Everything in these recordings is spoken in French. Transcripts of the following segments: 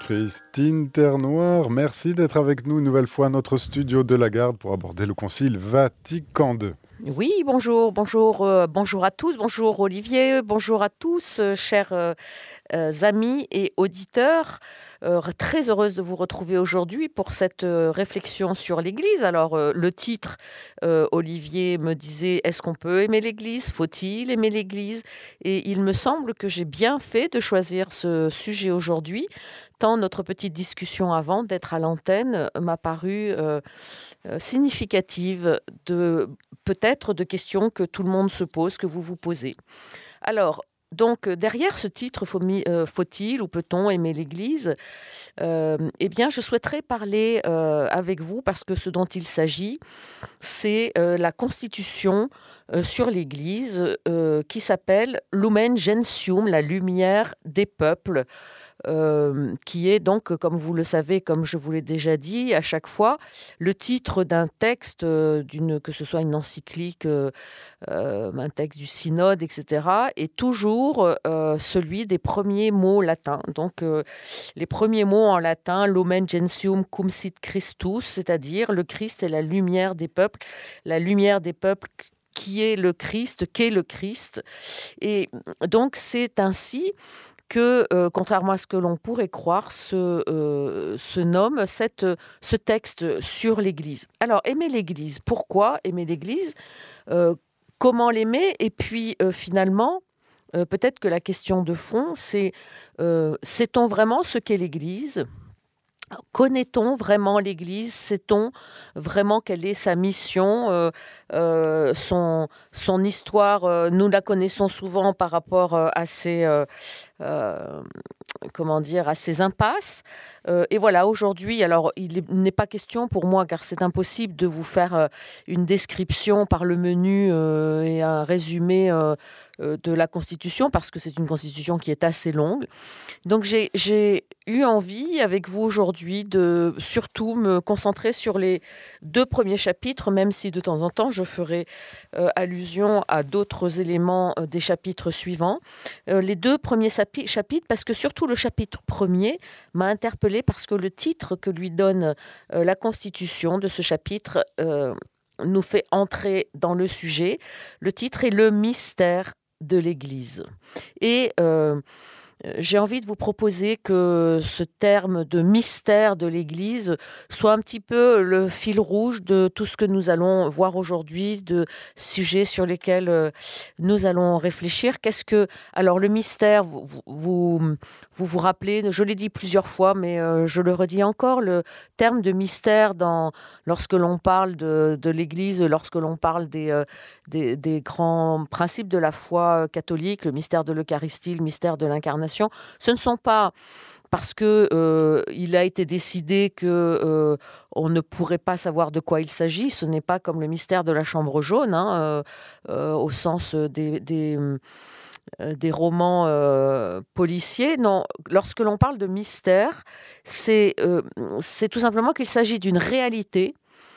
Christine Ternoir, merci d'être avec nous une nouvelle fois à notre studio de la Garde pour aborder le Concile Vatican II. Oui, bonjour à tous, bonjour Olivier, bonjour à tous, chers amis et auditeurs. Très heureuse de vous retrouver aujourd'hui pour cette réflexion sur l'Église. Alors, le titre, Olivier me disait, est-ce qu'on peut aimer l'Église? Faut-il aimer l'Église? Et il me semble que j'ai bien fait de choisir ce sujet aujourd'hui, tant notre petite discussion avant d'être à l'antenne m'a paru significative peut-être de questions que tout le monde se pose, que vous vous posez. Alors, donc, derrière ce titre, faut-il ou peut-on aimer l'Église? Eh bien, je souhaiterais parler avec vous parce que ce dont il s'agit, c'est la constitution sur l'Église qui s'appelle Lumen Gentium, la lumière des peuples, qui est donc, comme vous le savez, comme je vous l'ai déjà dit à chaque fois, le titre d'un texte, que ce soit une encyclique, un texte du synode, etc., est toujours celui des premiers mots latins. Donc, les premiers mots en latin, Lumen Gentium cum sit Christus, c'est-à-dire le Christ est la lumière des peuples qui est le Christ, qu'est le Christ. Et donc, c'est ainsi que, contrairement à ce que l'on pourrait croire, se nomme ce texte sur l'Église. Alors, aimer l'Église, pourquoi aimer l'Église? Comment l'aimer? Et puis, finalement, peut-être que la question de fond, c'est sait-on vraiment ce qu'est l'Église? Connaît-on vraiment l'Église? Sait-on vraiment quelle est sa mission, son histoire? Nous la connaissons souvent par rapport à ses à ces impasses. Et voilà, aujourd'hui, alors il n'est pas question pour moi, car c'est impossible de vous faire une description par le menu et un résumé de la Constitution, parce que c'est une Constitution qui est assez longue. Donc j'ai eu envie, avec vous aujourd'hui, de surtout me concentrer sur les 2 premiers chapitres, même si de temps en temps je ferai allusion à d'autres éléments des chapitres suivants. Les 2 premiers chapitres, parce que surtout le chapitre 1er m'a interpellée, parce que le titre que lui donne la Constitution de ce chapitre nous fait entrer dans le sujet. Le titre est « Le mystère de l'Église ». Et j'ai envie de vous proposer que ce terme de mystère de l'Église soit un petit peu le fil rouge de tout ce que nous allons voir aujourd'hui, de sujets sur lesquels nous allons réfléchir. Alors le mystère, vous rappelez, je l'ai dit plusieurs fois, mais je le redis encore, le terme de mystère lorsque l'on parle de l'Église, lorsque l'on parle des grands principes de la foi catholique, le mystère de l'Eucharistie, le mystère de l'incarnation, ce ne sont pas parce que il a été décidé que on ne pourrait pas savoir de quoi il s'agit. Ce n'est pas comme le mystère de la chambre jaune, au sens des romans policiers. Non, lorsque l'on parle de mystère, c'est tout simplement qu'il s'agit d'une réalité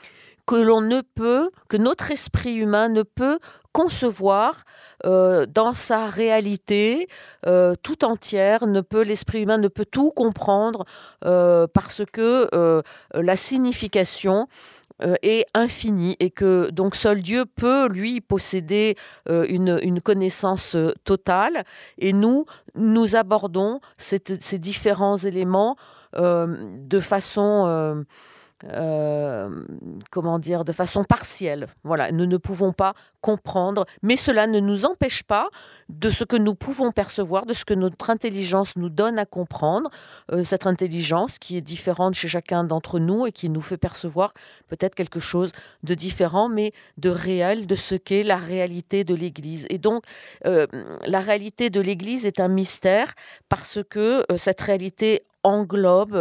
que notre esprit humain ne peut concevoir dans sa réalité tout entière. L'esprit humain ne peut tout comprendre parce que la signification est infinie, et que donc seul Dieu peut, lui, posséder une connaissance totale. Et nous abordons ces différents éléments de façon... de façon partielle. Voilà, nous ne pouvons pas comprendre, mais cela ne nous empêche pas de ce que nous pouvons percevoir, de ce que notre intelligence nous donne à comprendre, cette intelligence qui est différente chez chacun d'entre nous et qui nous fait percevoir peut-être quelque chose de différent, mais de réel, de ce qu'est la réalité de l'Église. Et donc, la réalité de l'Église est un mystère parce que cette réalité englobe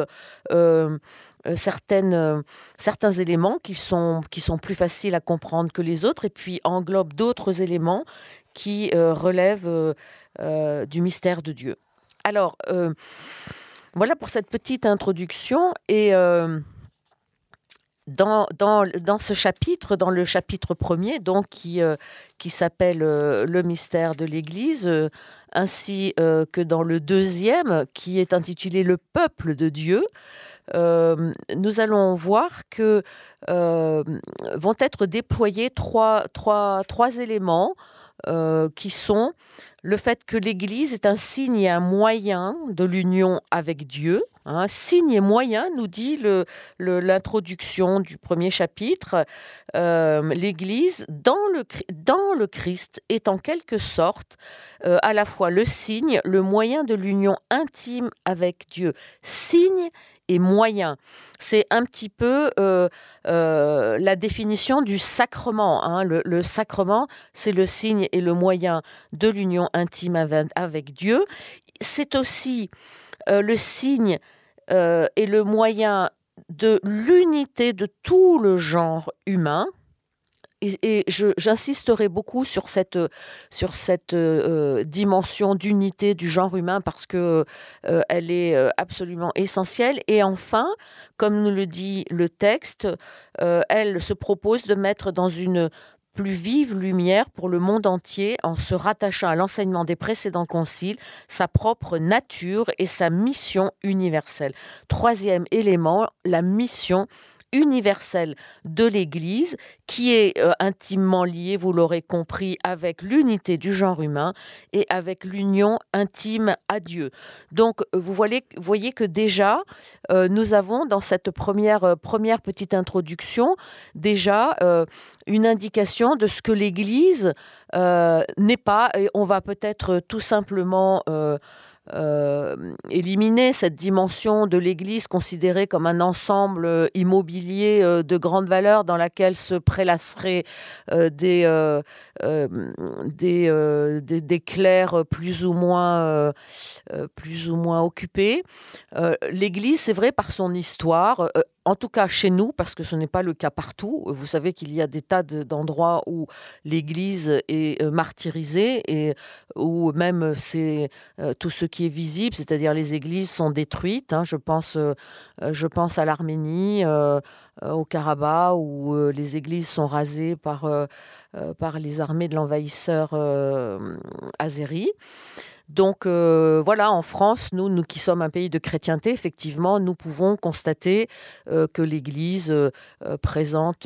certains éléments qui sont plus faciles à comprendre que les autres, et puis englobe d'autres éléments qui relèvent du mystère de Dieu. Alors, voilà pour cette petite introduction. Et dans ce chapitre, dans le chapitre premier, donc qui s'appelle Le mystère de l'Église, ainsi que dans le deuxième, qui est intitulé Le peuple de Dieu, nous allons voir que vont être déployés trois éléments qui sont le fait que l'Église est un signe et un moyen de l'union avec Dieu. Signe et moyen, nous dit l'introduction du premier chapitre. L'Église, dans le Christ, est en quelque sorte à la fois le signe, le moyen de l'union intime avec Dieu. Signe et moyen. C'est un petit peu la définition du sacrement. Le sacrement, c'est le signe et le moyen de l'union intime avec Dieu. C'est aussi le signe et le moyen de l'unité de tout le genre humain. Et j'insisterai beaucoup sur cette dimension d'unité du genre humain parce que elle est absolument essentielle. Et enfin, comme nous le dit le texte, elle se propose de mettre dans une plus vive lumière pour le monde entier en se rattachant à l'enseignement des précédents conciles, sa propre nature et sa mission universelle. Troisième élément, la mission universelle de l'Église, qui est intimement liée, vous l'aurez compris, avec l'unité du genre humain et avec l'union intime à Dieu. Donc, vous voyez que déjà, nous avons dans cette première petite introduction, déjà une indication de ce que l'Église n'est pas. Et on va peut-être tout simplement éliminer cette dimension de l'Église considérée comme un ensemble immobilier de grande valeur dans laquelle se prélasseraient des clercs plus ou moins occupés. L'Église, c'est vrai, par son histoire, en tout cas chez nous, parce que ce n'est pas le cas partout. Vous savez qu'il y a des tas d'endroits où l'Église est martyrisée et où même c'est tout ce qui est visible, c'est-à-dire les églises sont détruites. Je pense à l'Arménie, au Karabakh, où les églises sont rasées par les armées de l'envahisseur azéri. Donc voilà, en France, nous qui sommes un pays de chrétienté, effectivement, nous pouvons constater que l'Église présente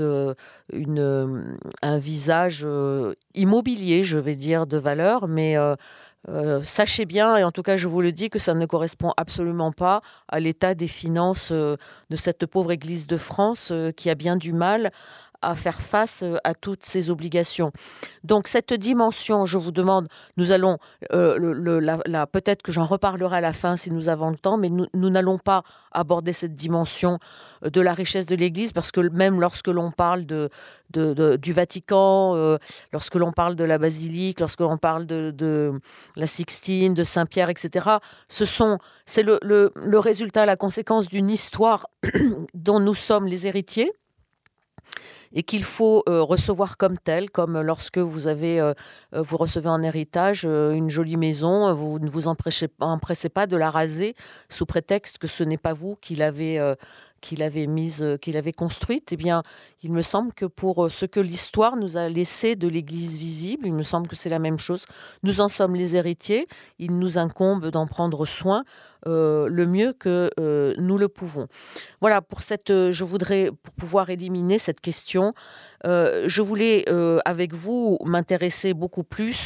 un visage immobilier, je vais dire, de valeur, mais sachez bien, et en tout cas je vous le dis, que ça ne correspond absolument pas à l'état des finances de cette pauvre Église de France qui a bien du mal à faire face à toutes ces obligations. Donc cette dimension, je vous demande, nous allons, peut-être que j'en reparlerai à la fin si nous avons le temps, mais nous n'allons pas aborder cette dimension de la richesse de l'Église, parce que même lorsque l'on parle du Vatican, lorsque l'on parle de la basilique, lorsque l'on parle de la Sixtine, de Saint-Pierre, etc., c'est le résultat, la conséquence d'une histoire dont nous sommes les héritiers, et qu'il faut recevoir comme tel, comme lorsque vous recevez en héritage une jolie maison, vous ne vous empressez pas de la raser sous prétexte que ce n'est pas vous qui l'avez construite. Eh bien, il me semble que pour ce que l'histoire nous a laissé de l'Église visible, il me semble que c'est la même chose. Nous en sommes les héritiers, il nous incombe d'en prendre soin le mieux que nous le pouvons. Voilà, pour pouvoir éliminer cette question, je voulais avec vous m'intéresser beaucoup plus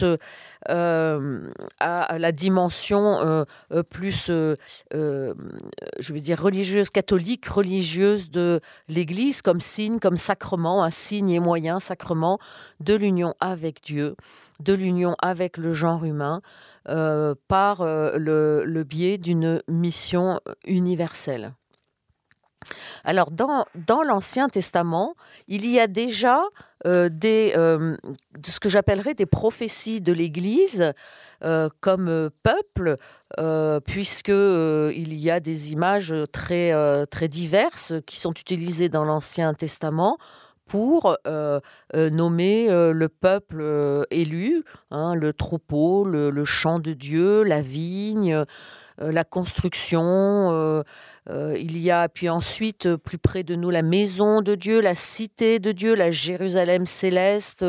à la dimension plus, je vais dire, religieuse, catholique, religieuse de l'Église comme signe, comme sacrement, un signe et moyen, sacrement de l'union avec Dieu, de l'union avec le genre humain, par le biais d'une mission universelle. Alors, dans l'Ancien Testament, il y a déjà ce que j'appellerais des prophéties de l'Église comme peuple, puisque il y a des images très, très diverses qui sont utilisées dans l'Ancien Testament pour nommer le peuple élu, le troupeau, le champ de Dieu, la vigne, la construction, Il y a puis ensuite, plus près de nous, la maison de Dieu, la cité de Dieu, la Jérusalem céleste,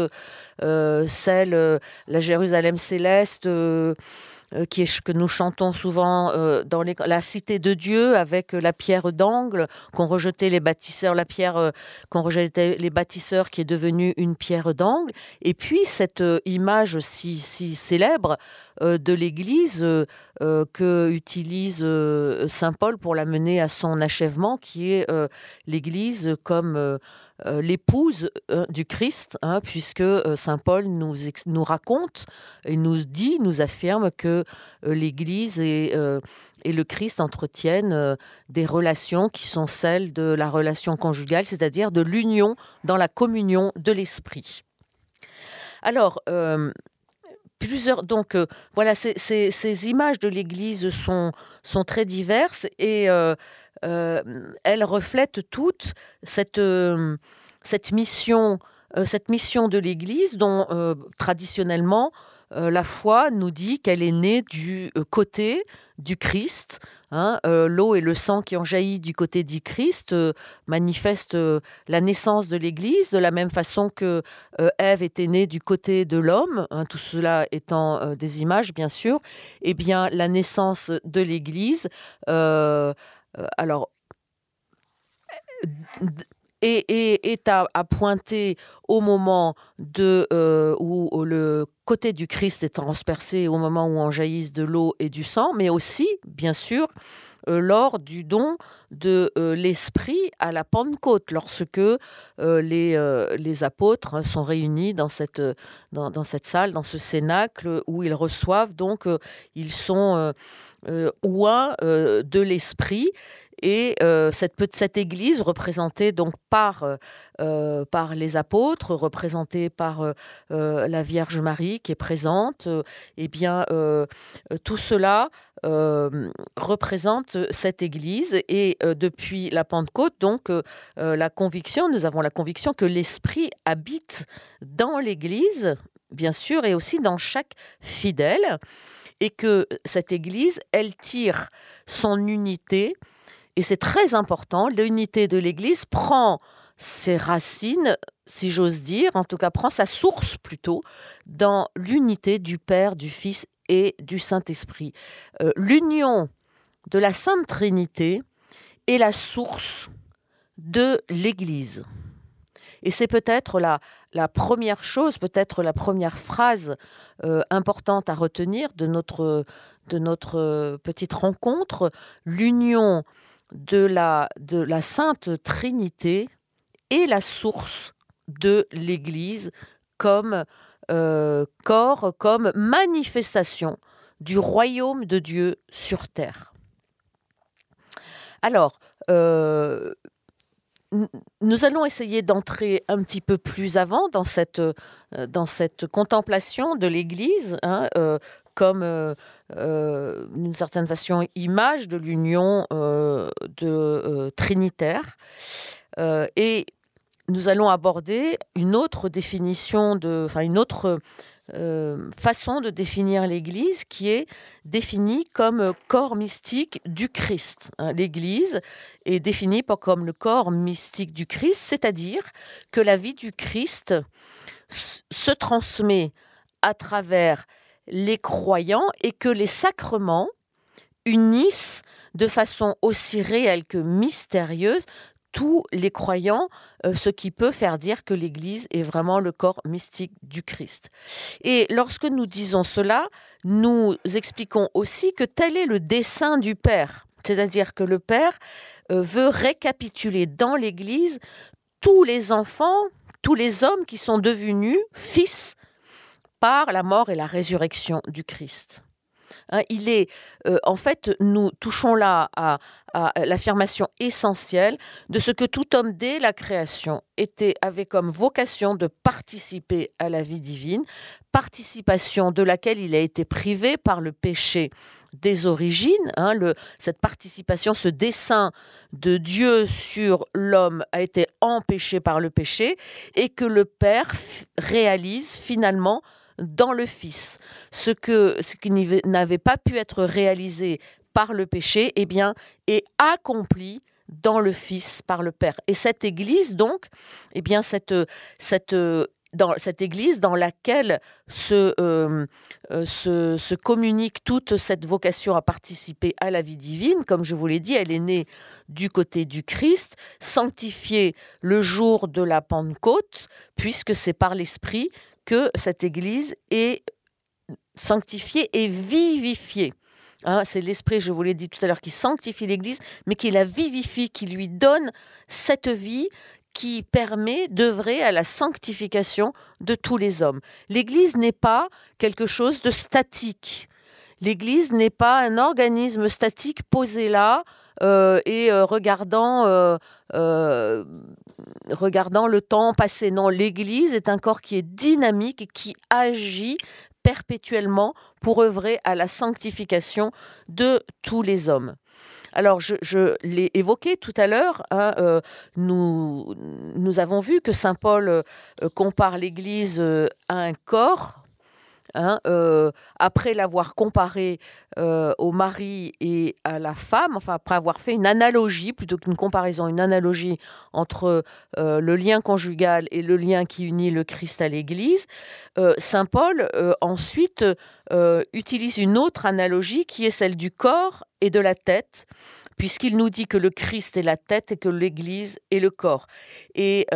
la Jérusalem céleste que nous chantons souvent dans la cité de Dieu, avec la pierre d'angle qu'ont rejeté les bâtisseurs, la pierre qu'ont rejeté les bâtisseurs qui est devenue une pierre d'angle. Et puis cette image si célèbre de l'Église que utilise saint Paul pour la mener à son achèvement, qui est l'Église comme l'épouse du Christ, puisque saint Paul nous raconte et nous affirme que l'Église et le Christ entretiennent des relations qui sont celles de la relation conjugale, c'est-à-dire de l'union dans la communion de l'esprit. Alors, voilà, ces images de l'Église sont très diverses et elles reflètent toutes cette mission de l'Église dont traditionnellement la foi nous dit qu'elle est née du côté du Christ. L'eau et le sang qui ont jailli du côté du Christ manifestent la naissance de l'Église, de la même façon que Ève était née du côté de l'homme, tout cela étant des images bien sûr. Eh bien, la naissance de l'Église, est à pointer au moment où le côté du Christ est transpercé, au moment où en jaillissent de l'eau et du sang, mais aussi, bien sûr, lors du don de l'Esprit à la Pentecôte, lorsque les apôtres sont réunis dans cette salle, dans ce cénacle, où ils reçoivent, donc ils sont oints de l'Esprit. Et cette église représentée donc par les apôtres, représentée par la Vierge Marie qui est présente, tout cela représente cette église. Et depuis la Pentecôte, donc nous avons la conviction que l'Esprit habite dans l'église, bien sûr, et aussi dans chaque fidèle, et que cette église, elle tire son unité. Et c'est très important, l'unité de l'Église prend ses racines, si j'ose dire, en tout cas prend sa source plutôt, dans l'unité du Père, du Fils et du Saint-Esprit. L'union de la Sainte Trinité est la source de l'Église. Et c'est peut-être la première chose, peut-être la première phrase importante à retenir de notre petite rencontre, l'union de la Sainte Trinité est la source de l'Église comme corps, comme manifestation du royaume de Dieu sur terre. Alors, nous allons essayer d'entrer un petit peu plus avant dans cette contemplation de l'Église, comme d'une certaine façon image de l'union trinitaire. Et nous allons aborder une autre définition, une autre façon de définir l'Église, qui est définie comme corps mystique du Christ. L'Église est définie comme le corps mystique du Christ, c'est-à-dire que la vie du Christ se transmet à travers les croyants et que les sacrements unissent de façon aussi réelle que mystérieuse tous les croyants, ce qui peut faire dire que l'Église est vraiment le corps mystique du Christ. Et lorsque nous disons cela, nous expliquons aussi que tel est le dessein du Père, c'est-à-dire que le Père veut récapituler dans l'Église tous les enfants, tous les hommes qui sont devenus fils par la mort et la résurrection du Christ. En fait, nous touchons là à l'affirmation essentielle de ce que tout homme dès la création avait comme vocation de participer à la vie divine, participation de laquelle il a été privé par le péché des origines. Cette participation, ce dessein de Dieu sur l'homme a été empêché par le péché et que le Père réalise finalement dans le Fils. Ce qui n'avait pas pu être réalisé par le péché, eh bien, est accomplie dans le Fils par le Père. Et cette Église, donc, eh bien, dans cette Église dans laquelle se communique toute cette vocation à participer à la vie divine, comme je vous l'ai dit, elle est née du côté du Christ, sanctifiée le jour de la Pentecôte, puisque c'est par l'Esprit que cette Église est sanctifiée et vivifiée. C'est l'Esprit, je vous l'ai dit tout à l'heure, qui sanctifie l'Église, mais qui la vivifie, qui lui donne cette vie qui permet d'œuvrer à la sanctification de tous les hommes. L'Église n'est pas quelque chose de statique. L'Église n'est pas un organisme statique posé là et regardant le temps passé. Non, l'Église est un corps qui est dynamique et qui agit perpétuellement pour œuvrer à la sanctification de tous les hommes. Alors, je l'ai évoqué tout à l'heure, nous avons vu que saint Paul compare l'Église à un corps, après l'avoir comparé au mari et à la femme, enfin après avoir fait une analogie, plutôt qu'une comparaison, une analogie entre le lien conjugal et le lien qui unit le Christ à l'Église, saint Paul ensuite utilise une autre analogie qui est celle du corps et de la tête, puisqu'il nous dit que le Christ est la tête et que l'Église est le corps. Et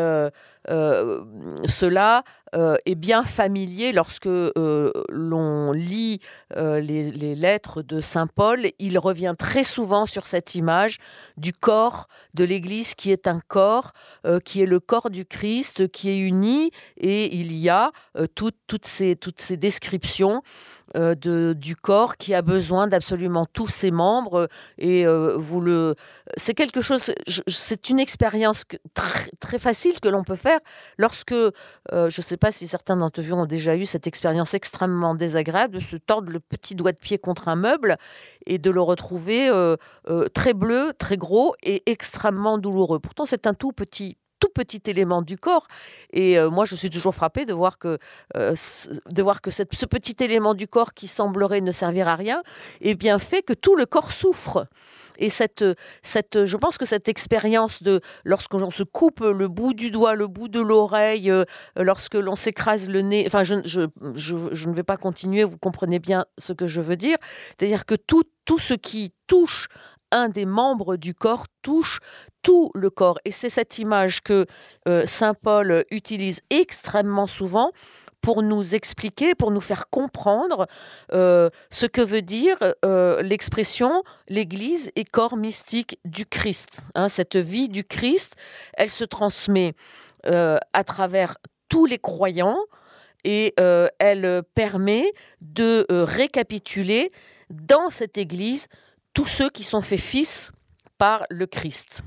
cela est bien familier lorsque l'on lit les lettres de saint Paul. Il revient très souvent sur cette image du corps de l'Église qui est un corps, qui est le corps du Christ, qui est uni, et il y a toutes ces descriptions du corps qui a besoin d'absolument tous ses membres, et c'est quelque chose, c'est une expérience très, très facile que l'on peut faire lorsque, je ne sais pas si certains d'entre vous ont déjà eu cette expérience extrêmement désagréable de se tordre le petit doigt de pied contre un meuble et de le retrouver très bleu, très gros et extrêmement douloureux. Pourtant, c'est un tout petit élément du corps, et moi je suis toujours frappée de voir que ce petit élément du corps qui semblerait ne servir à rien, eh bien fait que tout le corps souffre. Et je pense que cette expérience de lorsqu'on se coupe le bout du doigt, le bout de l'oreille, lorsque l'on s'écrase le nez, enfin je ne vais pas continuer, vous comprenez bien ce que je veux dire, c'est-à-dire que tout ce qui touche un des membres du corps touche tout le corps. Et c'est cette image que saint Paul utilise extrêmement souvent pour nous expliquer, pour nous faire comprendre ce que veut dire l'expression « l'Église est corps mystique du Christ ». Cette vie du Christ, elle se transmet à travers tous les croyants, et elle permet de récapituler dans cette Église tous ceux qui sont faits fils par le Christ.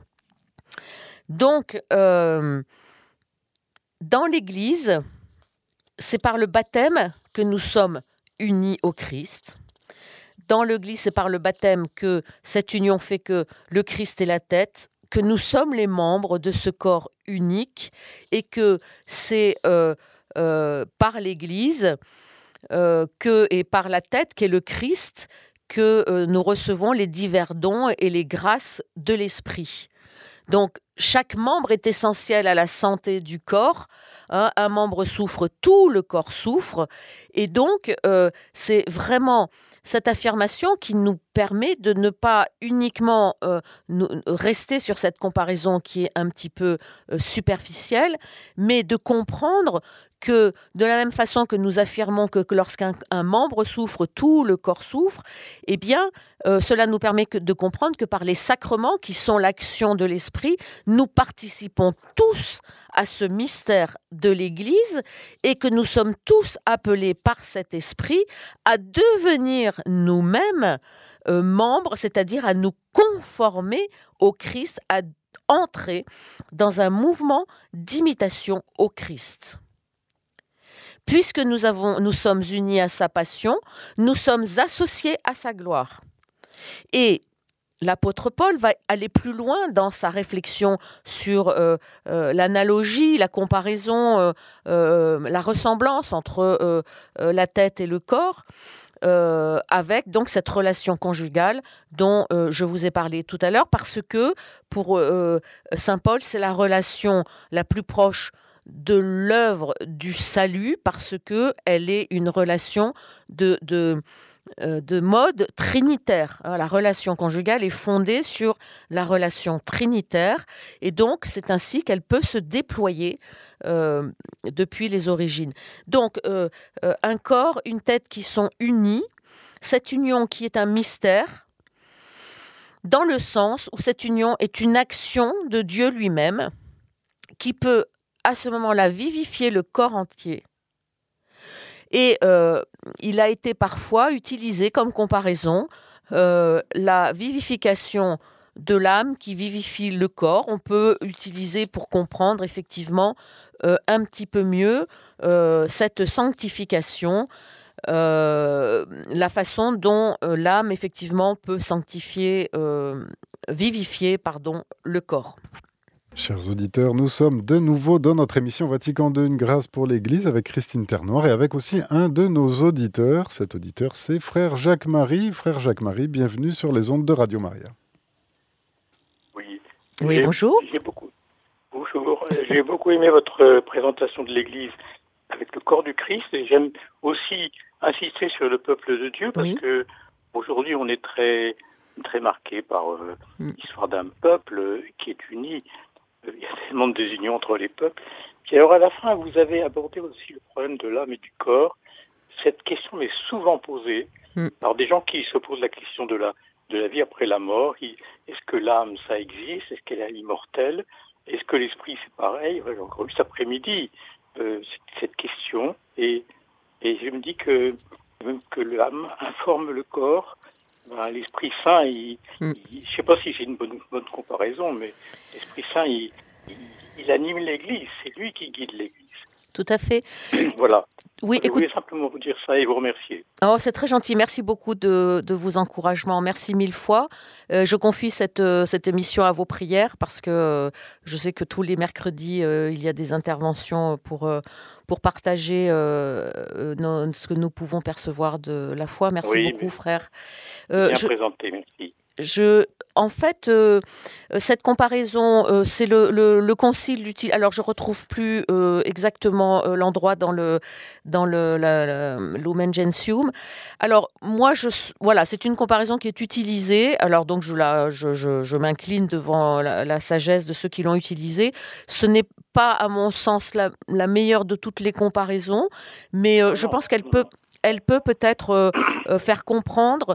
Donc, dans l'Église, c'est par le baptême que nous sommes unis au Christ. Dans l'Église, c'est par le baptême que cette union fait que le Christ est la tête, que nous sommes les membres de ce corps unique, et que c'est par l'Église et par la tête qu'est le Christ que nous recevons les divers dons et les grâces de l'Esprit. Donc, chaque membre est essentiel à la santé du corps. Un membre souffre, tout le corps souffre. Et donc, c'est vraiment cette affirmation qui nous permet de ne pas uniquement rester sur cette comparaison qui est un petit peu superficielle, mais de comprendre que de la même façon que nous affirmons que lorsqu'un membre souffre, tout le corps souffre, eh bien, cela nous permet de comprendre que par les sacrements, qui sont l'action de l'Esprit, nous participons tous à ce mystère de l'Église, et que nous sommes tous appelés par cet Esprit à devenir nous-mêmes membres, c'est-à-dire à nous conformer au Christ, à entrer dans un mouvement d'imitation au Christ. Puisque nous sommes unis à sa passion, nous sommes associés à sa gloire. Et l'apôtre Paul va aller plus loin dans sa réflexion sur l'analogie, la comparaison, la ressemblance entre la tête et le corps. avec donc cette relation conjugale dont je vous ai parlé tout à l'heure, parce que pour saint Paul, c'est la relation la plus proche de l'œuvre du salut, parce qu'elle est une relation de mode trinitaire. La relation conjugale est fondée sur la relation trinitaire, et donc c'est ainsi qu'elle peut se déployer depuis les origines. Donc un corps, une tête qui sont unis, cette union qui est un mystère, dans le sens où cette union est une action de Dieu lui-même, qui peut à ce moment-là vivifier le corps entier. Et il a été parfois utilisé comme comparaison la vivification de l'âme qui vivifie le corps. On peut utiliser pour comprendre effectivement un petit peu mieux cette sanctification, la façon dont l'âme effectivement peut vivifier le corps. Chers auditeurs, nous sommes de nouveau dans notre émission Vatican II, une grâce pour l'Église, avec Christine Ternoir et avec aussi un de nos auditeurs. Cet auditeur, c'est Frère Jacques-Marie. Frère Jacques-Marie, bienvenue sur les ondes de Radio Maria. Oui, bonjour. Bonjour. J'ai beaucoup aimé votre présentation de l'Église avec le corps du Christ, et j'aime aussi insister sur le peuple de Dieu, parce que aujourd'hui on est très, très marqué par l'histoire d'un peuple qui est uni. Il y a tellement de désunion entre les peuples. Puis alors à la fin, vous avez abordé aussi le problème de l'âme et du corps. Cette question m'est souvent posée par des gens qui se posent la question de la vie après la mort. Est-ce que l'âme, ça existe? Est-ce qu'elle est immortelle? Est-ce que l'esprit, c'est pareil? J'ai encore eu cet après-midi cette question. Et je me dis que même que l'âme informe le corps, l'Esprit Saint, je ne sais pas si c'est une bonne comparaison, mais l'Esprit Saint, il anime l'Église, c'est lui qui guide l'Église. Tout à fait. Voilà. Oui, je voulais simplement vous dire ça et vous remercier. Oh, c'est très gentil. Merci beaucoup de vos encouragements. Merci mille fois. Je confie cette émission à vos prières, parce que je sais que tous les mercredis, il y a des interventions pour partager ce que nous pouvons percevoir de la foi. Merci beaucoup, frère. Bien présenté, merci. En fait, cette comparaison, c'est le concile d'utilité. Alors, je retrouve plus exactement l'endroit dans le Lumen Gentium. Alors, moi, c'est une comparaison qui est utilisée. Alors, donc, je m'incline devant la sagesse de ceux qui l'ont utilisée. Ce n'est pas, à mon sens, la meilleure de toutes les comparaisons, mais je pense qu'elle peut peut-être faire comprendre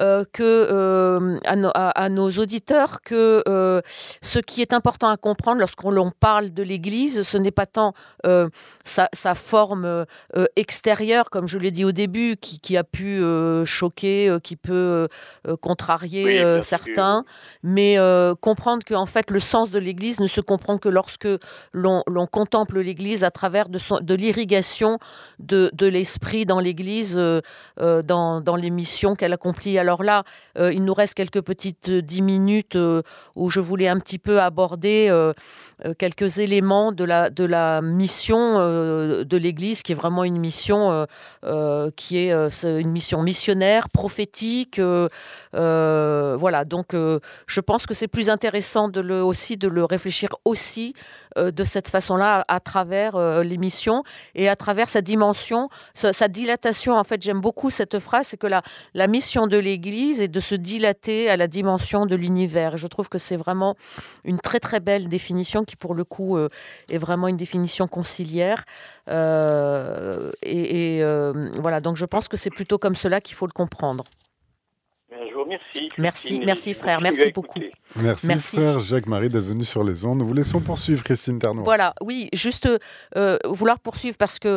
à nos auditeurs que ce qui est important à comprendre lorsqu'on parle de l'Église, ce n'est pas tant sa forme extérieure, comme je l'ai dit au début, qui a pu choquer, qui peut contrarier certains, mais comprendre qu'en fait le sens de l'Église ne se comprend que lorsque l'on contemple l'Église à travers de l'irrigation de l'Esprit dans l'Église, dans les missions qu'elle accomplit. Alors là, il nous reste quelques petites 10 minutes où je voulais un petit peu aborder quelques éléments de la mission de l'Église, qui est vraiment une mission qui est une mission missionnaire, prophétique. Voilà, donc je pense que c'est plus intéressant de le réfléchir aussi de cette façon-là, à travers les missions et à travers sa dimension, sa dilatation. En fait, j'aime beaucoup cette phrase, c'est que la mission de l'Église est de se dilater à la dimension de l'univers. Et je trouve que c'est vraiment une très très belle définition qui, pour le coup, est vraiment une définition conciliaire. Voilà, donc je pense que c'est plutôt comme cela qu'il faut le comprendre. Je vous remercie. Merci frère, merci beaucoup. Merci frère Jacques-Marie d'être venu sur les ondes. Nous vous laissons poursuivre, Christine Ternoir. Voilà, oui, juste vouloir poursuivre, parce que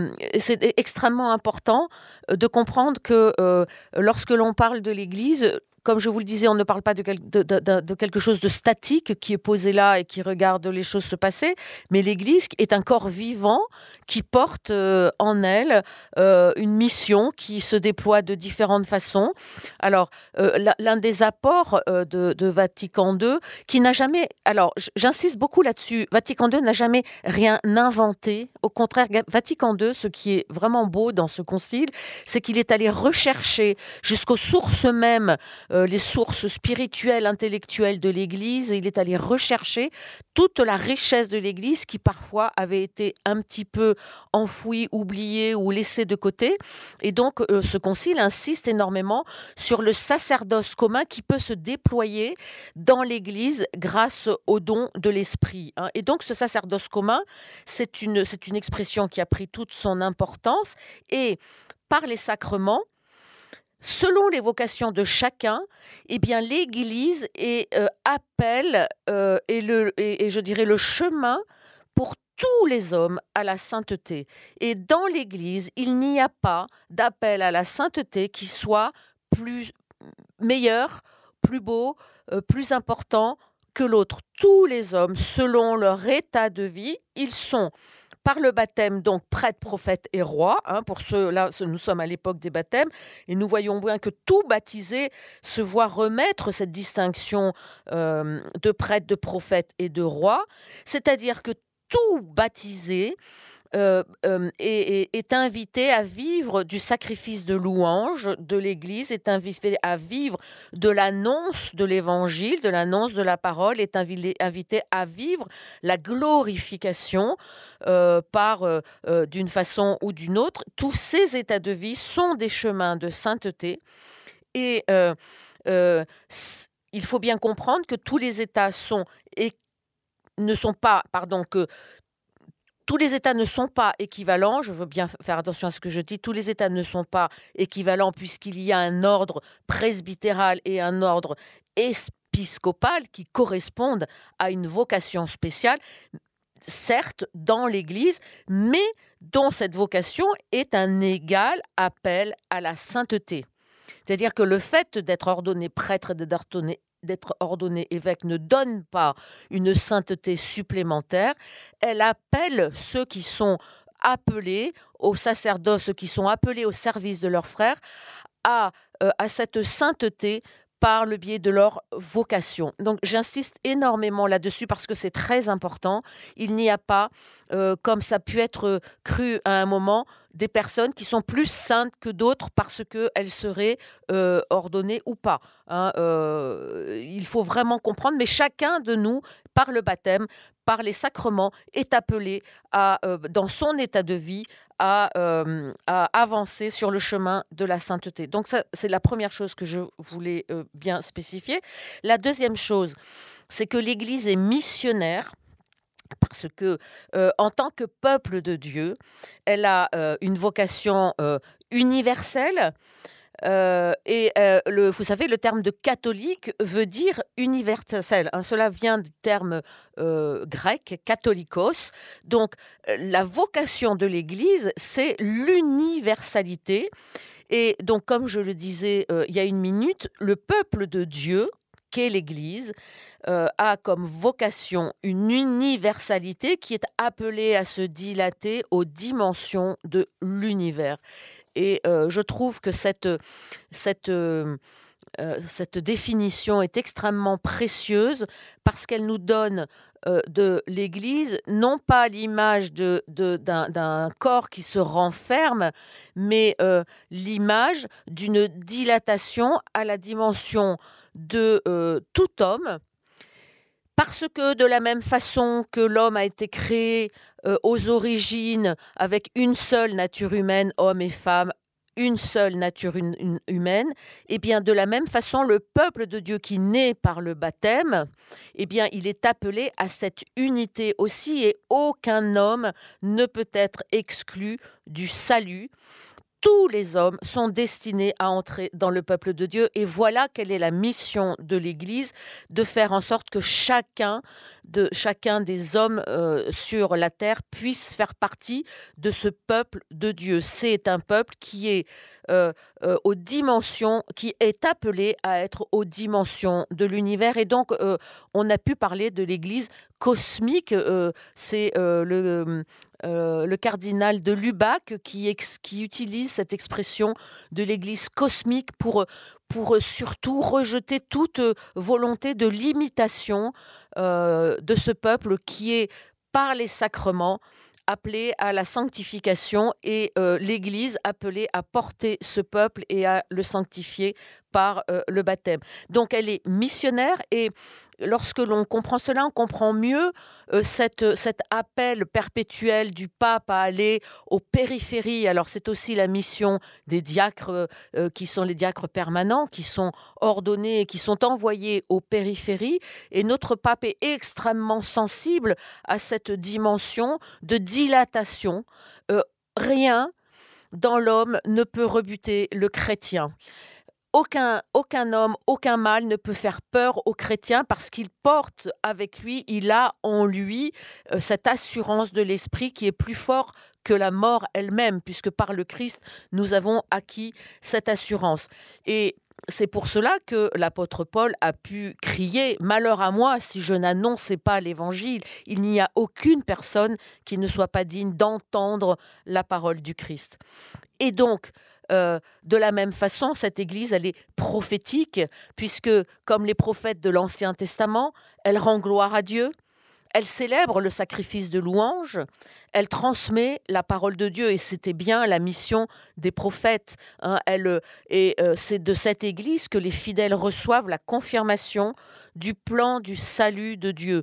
c'est extrêmement important de comprendre que lorsque l'on parle de l'Église, comme je vous le disais, on ne parle pas de quelque chose de statique qui est posé là et qui regarde les choses se passer, mais l'Église est un corps vivant qui porte en elle une mission qui se déploie de différentes façons. Alors, l'un des apports de Vatican II, qui n'a jamais... Alors, j'insiste beaucoup là-dessus, Vatican II n'a jamais rien inventé. Au contraire, Vatican II, ce qui est vraiment beau dans ce concile, c'est qu'il est allé rechercher jusqu'aux sources mêmes, les sources spirituelles, intellectuelles de l'Église. Il est allé rechercher toute la richesse de l'Église qui parfois avait été un petit peu enfouie, oubliée ou laissée de côté. Et donc, ce concile insiste énormément sur le sacerdoce commun qui peut se déployer dans l'Église grâce au don de l'Esprit. Et donc, ce sacerdoce commun, c'est une expression qui a pris toute son importance. Et par les sacrements, selon les vocations de chacun, eh bien, l'Église appelle et je dirais le chemin pour tous les hommes à la sainteté. Et dans l'Église, il n'y a pas d'appel à la sainteté qui soit plus meilleur, plus beau, plus important que l'autre. Tous les hommes, selon leur état de vie, ils sont par le baptême, donc prêtre, prophète et roi. Pour ceux-là, nous sommes à l'époque des baptêmes et nous voyons bien que tout baptisé se voit remettre cette distinction de prêtre, de prophète et de roi. C'est-à-dire que tout baptisé est invité à vivre du sacrifice de louange de l'Église, est invité à vivre de l'annonce de l'Évangile, de l'annonce de la parole, est invité à vivre la glorification d'une façon ou d'une autre. Tous ces états de vie sont des chemins de sainteté et il faut bien comprendre que tous les états tous les états ne sont pas équivalents. Je veux bien faire attention à ce que je dis. Tous les états ne sont pas équivalents puisqu'il y a un ordre presbytéral et un ordre épiscopal qui correspondent à une vocation spéciale, certes dans l'Église, mais dont cette vocation est un égal appel à la sainteté. C'est-à-dire que le fait d'être ordonné prêtre, d'être ordonné évêque ne donne pas une sainteté supplémentaire. Elle appelle ceux qui sont appelés au sacerdoce, ceux qui sont appelés au service de leurs frères, à cette sainteté par le biais de leur vocation. Donc j'insiste énormément là-dessus parce que c'est très important. Il n'y a pas, comme ça a pu être cru à un moment, des personnes qui sont plus saintes que d'autres parce qu'elles seraient ordonnées ou pas. Il faut vraiment comprendre, mais chacun de nous, par le baptême, par les sacrements, est appelé dans son état de vie, à avancer sur le chemin de la sainteté. Donc ça, c'est la première chose que je voulais bien spécifier. La deuxième chose, c'est que l'Église est missionnaire parce que, en tant que peuple de Dieu, elle a une vocation universelle. Vous savez, le terme de catholique veut dire universel. Cela vient du terme grec, katholikos. Donc, la vocation de l'Église, c'est l'universalité. Et donc, comme je le disais il y a une minute, le peuple de Dieu, qu'est l'Église, a comme vocation une universalité qui est appelée à se dilater aux dimensions de l'univers. Et je trouve que cette définition est extrêmement précieuse parce qu'elle nous donne de l'Église, non pas l'image d'un corps qui se renferme, mais l'image d'une dilatation à la dimension de tout homme, parce que de la même façon que l'homme a été créé aux origines avec une seule nature humaine, homme et femme, une seule nature humaine, et bien de la même façon, le peuple de Dieu qui naît par le baptême, eh bien il est appelé à cette unité aussi, et aucun homme ne peut être exclu du salut tous les hommes sont destinés à entrer dans le peuple de Dieu. Et voilà quelle est la mission de l'Église, de faire en sorte que chacun des hommes sur la terre puisse faire partie de ce peuple de Dieu. C'est un peuple qui est aux dimensions, qui est appelé à être aux dimensions de l'univers. Et donc, on a pu parler de l'Église cosmique. C'est le cardinal de Lubac qui utilise cette expression de l'Église cosmique pour surtout rejeter toute volonté de limitation de ce peuple qui est, par les sacrements, appelé à la sanctification et l'Église appelée à porter ce peuple et à le sanctifier par le baptême. Donc elle est missionnaire et lorsque l'on comprend cela, on comprend mieux cet appel perpétuel du pape à aller aux périphéries. Alors c'est aussi la mission des diacres qui sont les diacres permanents, qui sont ordonnés et qui sont envoyés aux périphéries. Et notre pape est extrêmement sensible à cette dimension de dilatation. Rien dans l'homme ne peut rebuter le chrétien. Aucun homme, aucun mâle ne peut faire peur aux chrétiens parce qu'il porte avec lui, il a en lui cette assurance de l'esprit qui est plus fort que la mort elle-même, puisque par le Christ, nous avons acquis cette assurance. Et c'est pour cela que l'apôtre Paul a pu crier « Malheur à moi si je n'annonçais pas l'évangile ». Il n'y a aucune personne qui ne soit pas digne d'entendre la parole du Christ. Et donc, de la même façon, cette Église, elle est prophétique, puisque, comme les prophètes de l'Ancien Testament, elle rend gloire à Dieu, elle célèbre le sacrifice de louange, elle transmet la parole de Dieu, et c'était bien la mission des prophètes. C'est de cette Église que les fidèles reçoivent la confirmation du plan du salut de Dieu.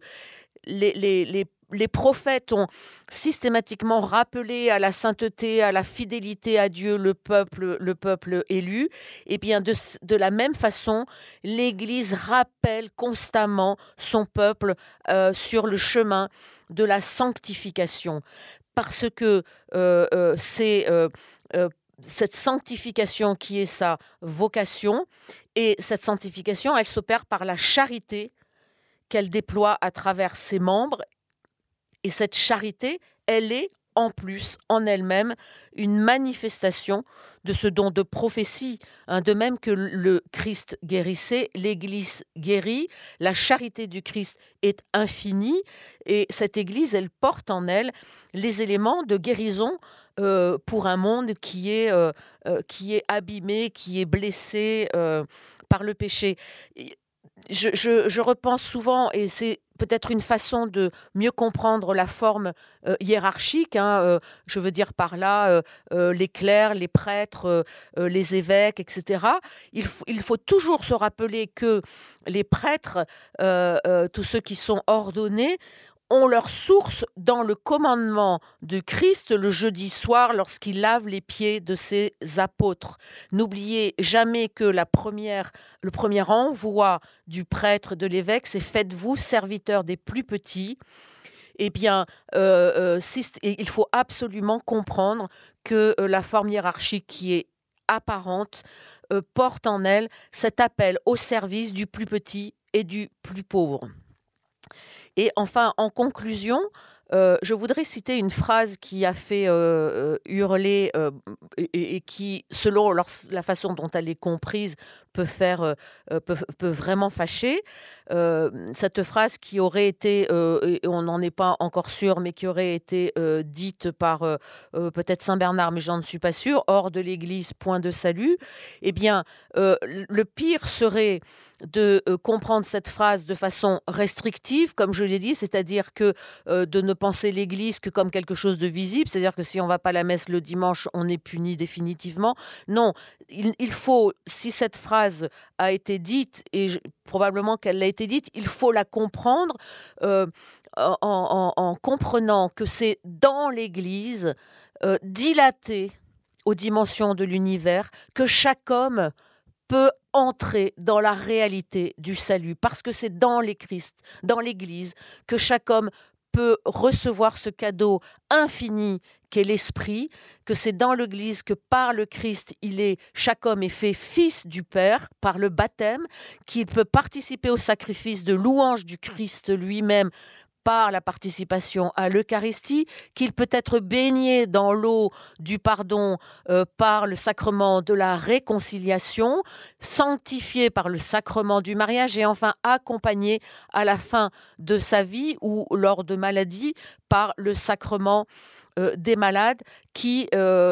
Les prophètes ont systématiquement rappelé à la sainteté, à la fidélité à Dieu, le peuple élu. Et bien de la même façon, l'Église rappelle constamment son peuple sur le chemin de la sanctification. Parce que c'est cette sanctification qui est sa vocation. Et cette sanctification, elle s'opère par la charité qu'elle déploie à travers ses membres. Et cette charité, elle est en plus, en elle-même, une manifestation de ce don de prophétie. De même que le Christ guérissait, l'Église guérit, la charité du Christ est infinie, et cette Église, elle porte en elle les éléments de guérison pour un monde qui est abîmé, qui est blessé par le péché. Je repense souvent, et c'est peut-être une façon de mieux comprendre la forme hiérarchique, je veux dire par là les clercs, les prêtres, les évêques, etc. Il faut toujours se rappeler que les prêtres, tous ceux qui sont ordonnés, ont leur source dans le commandement du Christ le jeudi soir lorsqu'il lave les pieds de ses apôtres. N'oubliez jamais que le premier envoi du prêtre, de l'évêque, c'est « Faites-vous serviteurs des plus petits ». Eh bien, il faut absolument comprendre que la forme hiérarchique qui est apparente porte en elle cet appel au service du plus petit et du plus pauvre. Et enfin, en conclusion, je voudrais citer une phrase qui a fait hurler et qui, selon la façon dont elle est comprise, peut vraiment fâcher. Cette phrase qui aurait été, et on n'en est pas encore sûr, mais qui aurait été dite par peut-être Saint Bernard, mais j'en suis pas sûre, hors de l'Église, point de salut. Eh bien, le pire serait de comprendre cette phrase de façon restrictive, comme je l'ai dit, c'est-à-dire que de ne penser l'Église que comme quelque chose de visible, c'est-à-dire que si on ne va pas à la messe le dimanche, on est puni définitivement. Non, il faut, si cette phrase a été dite, et probablement qu'elle l'a été dite, il faut la comprendre en comprenant que c'est dans l'Église, dilatée aux dimensions de l'univers, que chaque homme peut entrer dans la réalité du salut, parce que c'est dans l'Église que chaque homme peut recevoir ce cadeau infini qu'est l'Esprit, que c'est dans l'Église que par le Christ, chaque homme est fait fils du Père par le baptême, qu'il peut participer au sacrifice de louange du Christ lui-même par la participation à l'Eucharistie, qu'il peut être baigné dans l'eau du pardon par le sacrement de la réconciliation, sanctifié par le sacrement du mariage et enfin accompagné à la fin de sa vie ou lors de maladies par le sacrement des malades qui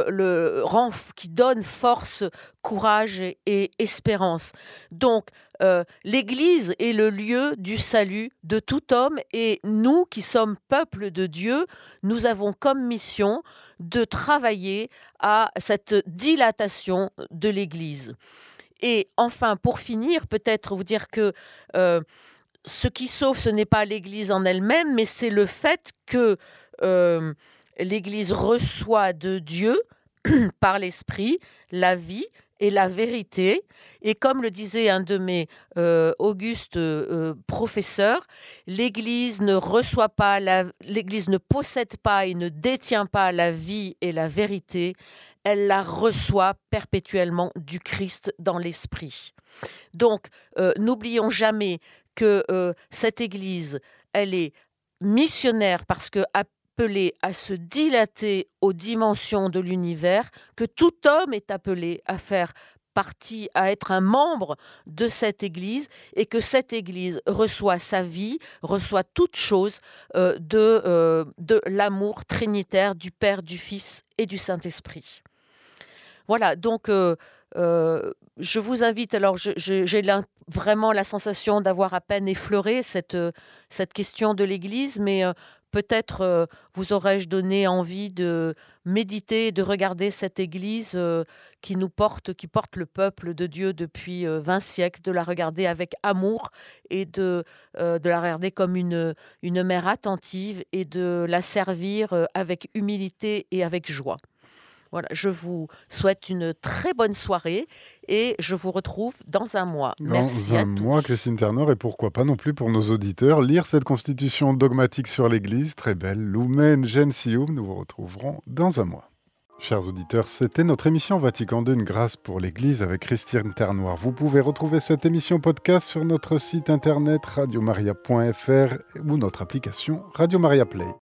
donne force, courage et espérance. Donc, l'Église est le lieu du salut de tout homme et nous qui sommes peuple de Dieu, nous avons comme mission de travailler à cette dilatation de l'Église. Et enfin, pour finir, peut-être vous dire que ce qui sauve, ce n'est pas l'Église en elle-même, mais c'est le fait que l'Église reçoit de Dieu, par l'Esprit, la vie et la vérité. Et comme le disait un de mes augustes professeurs, l'Église l'Église ne possède pas et ne détient pas la vie et la vérité, elle la reçoit perpétuellement du Christ dans l'Esprit. Donc, n'oublions jamais que cette Église, elle est missionnaire parce que appelée à se dilater aux dimensions de l'univers, que tout homme est appelé à faire partie, à être un membre de cette Église et que cette Église reçoit sa vie, reçoit toute chose de l'amour trinitaire du Père, du Fils et du Saint-Esprit. Voilà, donc je vous invite, alors j'ai vraiment la sensation d'avoir à peine effleuré cette question de l'Église, mais peut-être vous aurais-je donné envie de méditer, de regarder cette Église qui porte le peuple de Dieu depuis 20 siècles, de la regarder avec amour et de la regarder comme une mère attentive et de la servir avec humilité et avec joie. Voilà, je vous souhaite une très bonne soirée et je vous retrouve dans un mois. Merci à tous. Dans un mois, Christine Terneur, et pourquoi pas non plus pour nos auditeurs, lire cette constitution dogmatique sur l'Église, très belle, Lumen Gentium. Nous vous retrouverons dans un mois. Chers auditeurs, c'était notre émission Vatican II, une grâce pour l'Église avec Christine Terneur. Vous pouvez retrouver cette émission podcast sur notre site internet radiomaria.fr ou notre application Radio Maria Play.